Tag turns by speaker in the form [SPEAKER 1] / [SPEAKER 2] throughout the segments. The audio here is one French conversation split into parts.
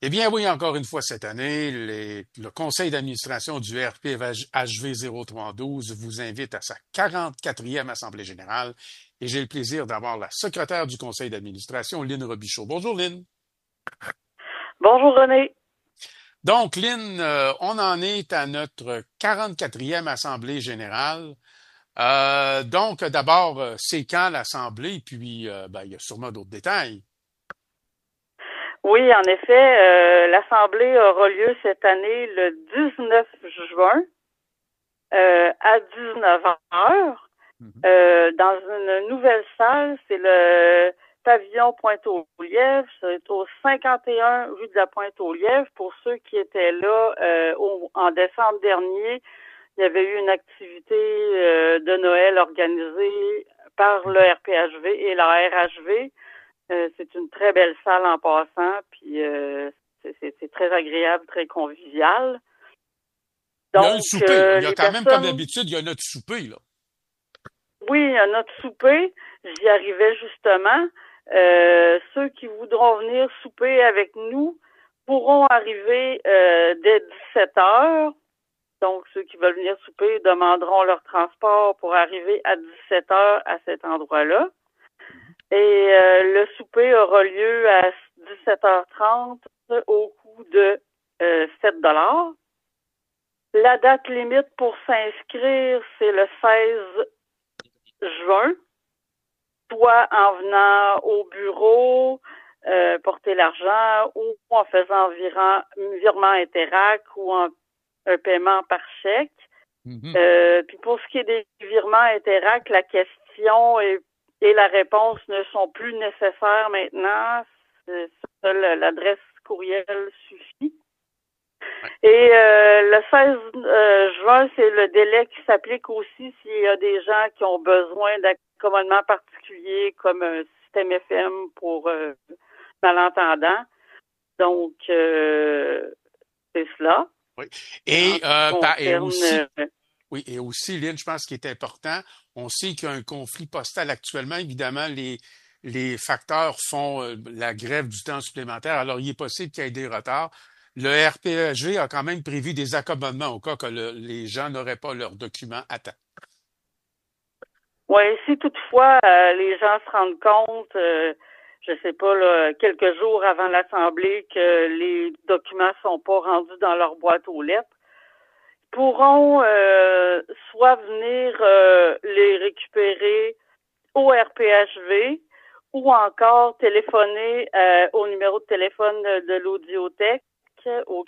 [SPEAKER 1] Eh bien oui, encore une fois cette année, le conseil d'administration du RPHV 0312 vous invite à sa 44e Assemblée générale et j'ai le plaisir d'avoir la secrétaire du conseil d'administration, Lynn Robichaud. Bonjour Lynn.
[SPEAKER 2] Bonjour René.
[SPEAKER 1] Donc Lynn, on en est à notre 44e Assemblée générale. Donc d'abord, c'est quand l'Assemblée, puis il y a sûrement d'autres détails.
[SPEAKER 2] Oui, en effet, l'Assemblée aura lieu cette année le 19 juin à 19 heures
[SPEAKER 1] Mhm.
[SPEAKER 2] dans une nouvelle salle. C'est le pavillon Pointe-aux-Lièvres. C'est au 51 rue de la Pointe-aux-Lièvres. Pour ceux qui étaient là en décembre dernier, il y avait eu une activité de Noël organisée par le RPHV et la RHV. C'est une très belle salle en passant, puis c'est très agréable, très convivial.
[SPEAKER 1] Il y a un
[SPEAKER 2] Donc,
[SPEAKER 1] souper. Il y a
[SPEAKER 2] les
[SPEAKER 1] quand même, comme
[SPEAKER 2] personnes,
[SPEAKER 1] d'habitude, il y a notre souper, là.
[SPEAKER 2] oui, à notre souper, j'y arrivais justement. Ceux qui voudront venir souper avec nous pourront arriver dès 17 heures. Donc, ceux qui veulent venir souper demanderont leur transport pour arriver à 17 heures à cet endroit-là. Et le souper aura lieu à 17h30 au coût de 7 $. La date limite pour s'inscrire, c'est le 16 juin, soit en venant au bureau, porter l'argent, ou en faisant un virement Interac ou un paiement par chèque.
[SPEAKER 1] Mhm.
[SPEAKER 2] Puis pour ce qui est des virements Interac, la question et la réponse ne sont plus nécessaires maintenant. Seule l'adresse courriel suffit. Et le 16 juin, c'est le délai qui s'applique aussi s'il y a des gens qui ont besoin d'accommodements particuliers comme un système FM pour malentendants. Donc, c'est cela.
[SPEAKER 1] Oui.
[SPEAKER 2] En
[SPEAKER 1] Et,
[SPEAKER 2] ce qui
[SPEAKER 1] et
[SPEAKER 2] concerne...
[SPEAKER 1] aussi, oui, et aussi, Lynn, je pense qu'il est important, on sait qu'il y a un conflit postal actuellement. Évidemment, les facteurs font la grève du temps supplémentaire. Alors, il est possible qu'il y ait des retards. Le RPEG a quand même prévu des accommodements au cas que les gens n'auraient pas leurs documents à temps.
[SPEAKER 2] Oui, si toutefois les gens se rendent compte, je sais pas, là, quelques jours avant l'Assemblée, que les documents sont pas rendus dans leur boîte aux lettres, pourront soit venir les récupérer au RPHV ou encore téléphoner au numéro de téléphone de l'audiothèque au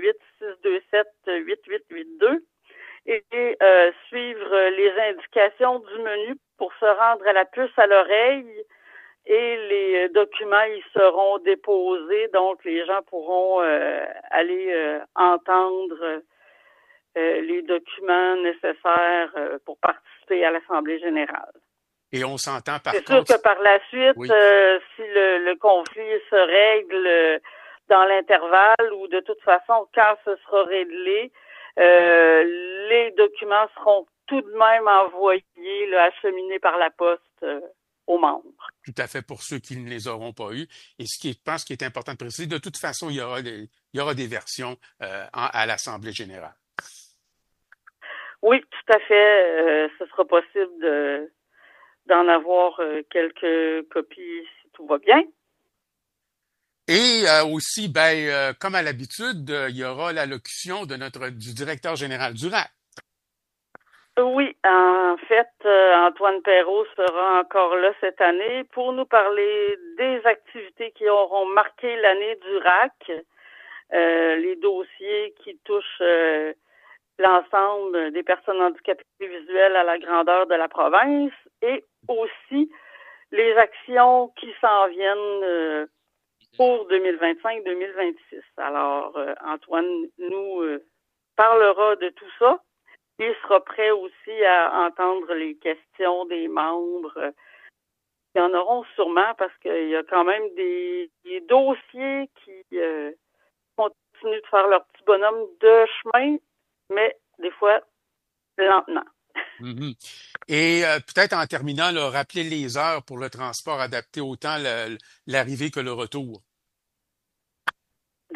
[SPEAKER 2] 418-627-8882 et suivre les indications du menu pour se rendre à la puce à l'oreille et les documents y seront déposés, donc les gens pourront aller entendre les documents nécessaires pour participer à l'Assemblée générale.
[SPEAKER 1] Et on s'entend par
[SPEAKER 2] C'est sûr
[SPEAKER 1] contre,
[SPEAKER 2] que par la suite,
[SPEAKER 1] oui.
[SPEAKER 2] si le conflit se règle dans l'intervalle ou de toute façon, quand ce sera réglé, les documents seront tout de même envoyés, là, acheminés par la poste aux membres.
[SPEAKER 1] Tout à fait pour ceux qui ne les auront pas eus. Et ce qui est, je pense qui est important de préciser, de toute façon, il y aura des versions à l'Assemblée générale.
[SPEAKER 2] Oui, tout à fait. Ce sera possible d'en avoir quelques copies si tout va bien.
[SPEAKER 1] Et aussi, comme à l'habitude, il y aura l'allocution du directeur général du RAC.
[SPEAKER 2] Oui, en fait, Antoine Perrault sera encore là cette année pour nous parler des activités qui auront marqué l'année du RAC, les dossiers qui touchent l'ensemble des personnes handicapées visuelles à la grandeur de la province et aussi les actions qui s'en viennent pour 2025-2026. Alors, Antoine nous parlera de tout ça. Il sera prêt aussi à entendre les questions des membres. Il y en auront sûrement parce qu'il y a quand même des dossiers qui continuent de faire leur petit bonhomme de chemin, mais des fois lentement.
[SPEAKER 1] Mhm. Et peut-être en terminant, là, rappeler les heures pour le transport adapté autant l'arrivée que le retour.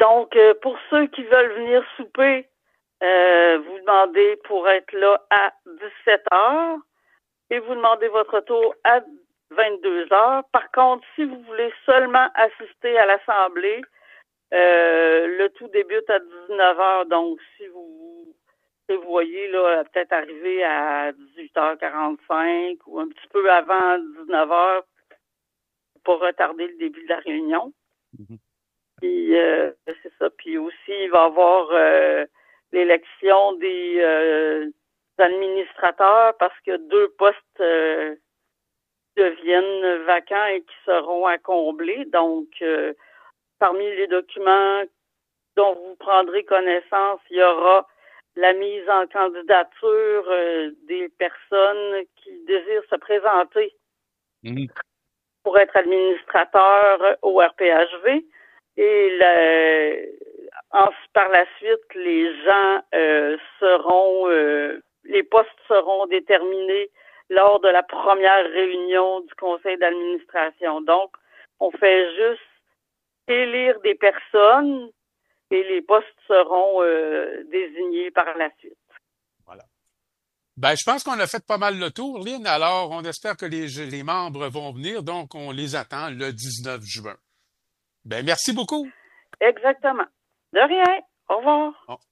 [SPEAKER 2] Donc, pour ceux qui veulent venir souper, vous demandez pour être là à 17 heures et vous demandez votre tour à 22 heures. Par contre, si vous voulez seulement assister à l'assemblée, le tout débute à 19 heures. Donc, si vous voyez là peut-être arriver à 18h45 ou un petit peu avant 19 heures pour retarder le début de la réunion.
[SPEAKER 1] Mhm.
[SPEAKER 2] Puis c'est ça. Puis aussi, il va y avoir l'élection des administrateurs parce que 2 postes deviennent vacants et qui seront à combler. Donc, parmi les documents dont vous prendrez connaissance, il y aura la mise en candidature des personnes qui désirent se présenter pour être administrateur au RPHV. Et par la suite, les gens les postes seront déterminés lors de la première réunion du conseil d'administration. Donc, on fait juste élire des personnes et les postes seront désignés par la suite.
[SPEAKER 1] Voilà. Ben, je pense qu'on a fait pas mal le tour, Lynn. Alors, on espère que les membres vont venir. Donc, on les attend le 19 juin. Ben, merci beaucoup.
[SPEAKER 2] Exactement. De rien. Au revoir.
[SPEAKER 1] Bon.